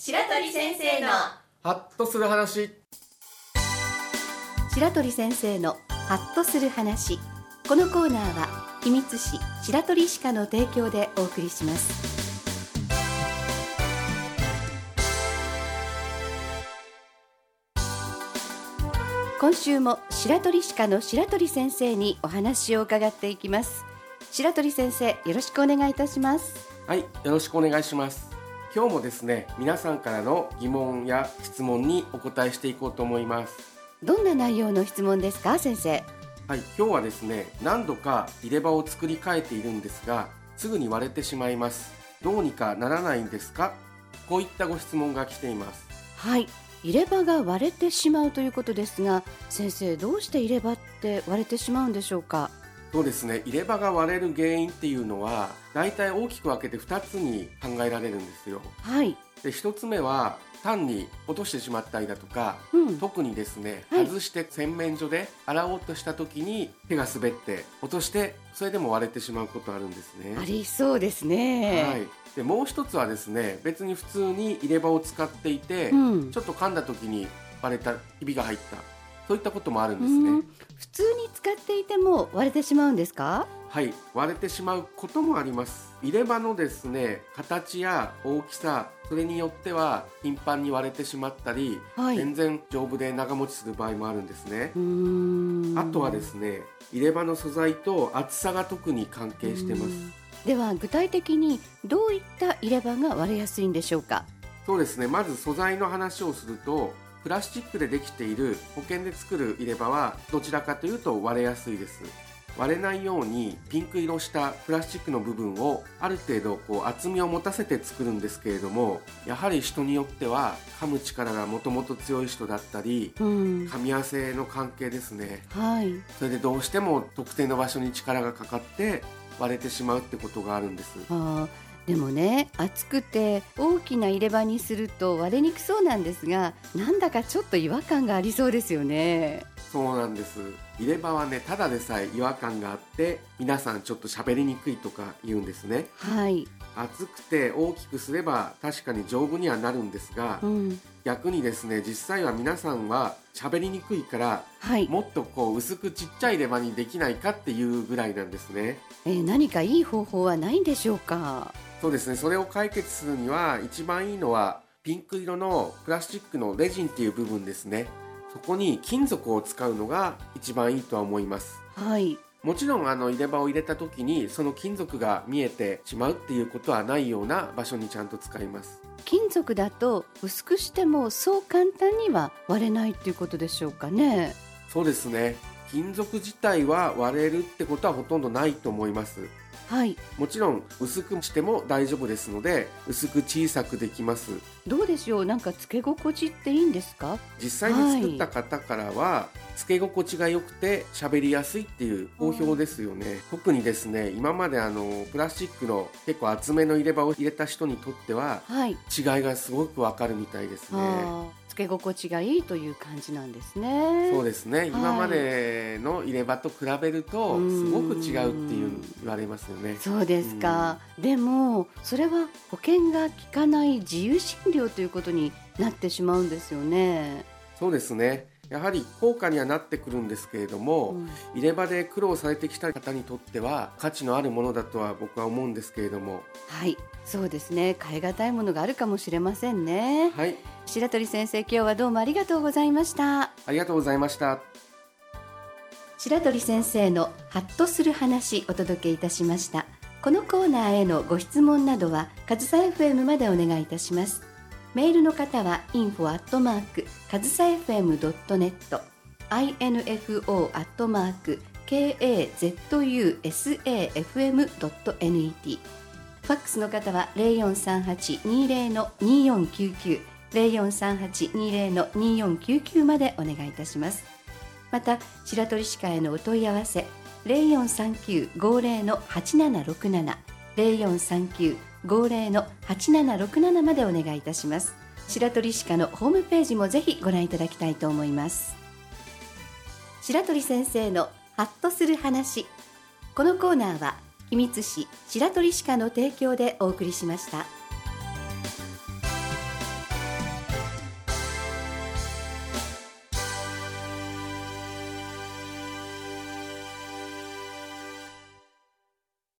白鳥先生のハッとする話。 白鳥先生のハッとする話。このコーナーは君津市白鳥歯科の提供でお送りします。今週も白鳥歯科の白鳥先生にお話を伺っていきます。白鳥先生、よろしくお願いいたします。 はい、よろしくお願いします。今日もですね、皆さんからの疑問や質問にお答えしていこうと思います。 どんな内容の質問ですか、先生。 はい、今日はですね、何度か入れ歯を作り変えているんですが、すぐに割れてしまいます。どうにかならないんですか？こういったご質問が来ています。 はい、入れ歯が割れてしまうということですが、先生、どうして入れ歯って割れてしまうんでしょうか？ そうですね、入れ歯が割れる原因っていうのはだいたい大きく分けて2つに考えられるんですよ。 はい。 で、1つ目は単に落としてしまったりだとか、特にですね、 はい外して洗面所で洗おうとした時に手が滑って落として、それでも割れてしまうことあるんですね。 ありそうですね。 はい。で、もう一つはですね、別に普通に入れ歯を使っていて、ちょっと噛んだ時に割れた、ひびが入った、そういったこともあるんですね。 普通に使っていても割れてしまうんですか？ はい、割れてしまうこともあります。入れ歯のですね、形や大きさ、それによっては頻繁に割れてしまったり、全然丈夫で長持ちする場合もあるんですね。あとはですね、入れ歯の素材と厚さが特に関係してます。 では具体的にどういった入れ歯が割れやすいんでしょうか？ そうですね、まず素材の話をすると、プラスチックでできている保険で作る入れ歯はどちらかというと割れやすいです。割れないようにピンク色したプラスチックの部分をある程度厚みを持たせて作るんですけれども、やはり人によっては噛む力がもともと強い人だったり、噛み合わせの関係ですね。それでどうしても特定の場所に力がかかって割れてしまうってことがあるんです。 でもね、厚くて大きな入れ歯にすると割れにくそうなんですが、なんだかちょっと違和感がありそうですよね。 そうなんです。入れ歯はね、ただでさえ違和感があって皆さんちょっと喋りにくいとか言うんですね。厚くて大きくすれば確かに丈夫にはなるんですが、逆にですね、実際は皆さんは喋りにくいから、もっと薄くちっちゃい入れ歯にできないかっていうぐらいなんですね。 何かいい方法はないんでしょうか？ そうですね、それを解決するには一番いいのはピンク色のプラスチックのレジンっていう部分ですね。そこに金属を使うのが一番いいとは思います。もちろん入れ歯を入れた時にその金属が見えてしまうっていうことはないような場所にちゃんと使います。 金属だと薄くしてもそう簡単には割れないっていうことでしょうかね？ そうですね、金属自体は割れるってことはほとんどないと思います。もちろん薄くしても大丈夫ですので、薄く小さくできます。 どうでしょう、なんかつけ心地っていいんですか？ 実際に作った方からは、つけ心地が良くて喋りやすいっていう好評ですよね。特にですね、今までプラスチックの結構厚めの入れ歯を入れた人にとっては、違いがすごくわかるみたいですね。 つけ心地がいいという感じなんですね。 そうですね、今までの入れ歯と比べるとすごく違うっていう言われますよね。 そうですか。でもそれは保険が効かない自由診療ということになってしまうんですよね。 そうですね、やはり高価にはなってくるんですけれども、入れ歯で苦労されてきた方にとっては価値のあるものだとは僕は思うんですけれども。 そうですね、買い難いものがあるかもしれませんね。白鳥先生、今日はどうもありがとうございました。 ありがとうございました。 白鳥先生のハッとする話お届けいたしました。このコーナーへのご質問などはかずさ FM までお願いいたします。メールの方は info@kazusafm.net info@kazusafm.net ファックスの方は 043820-2499 043820-2499 までお願いいたします。また白鳥歯科へのお問い合わせ 043950-8767 043950-8767 までお願いいたします。白鳥歯科のホームページもぜひご覧いただきたいと思います。白鳥先生のハッとする話。このコーナーは君津市白鳥歯科の提供でお送りしました。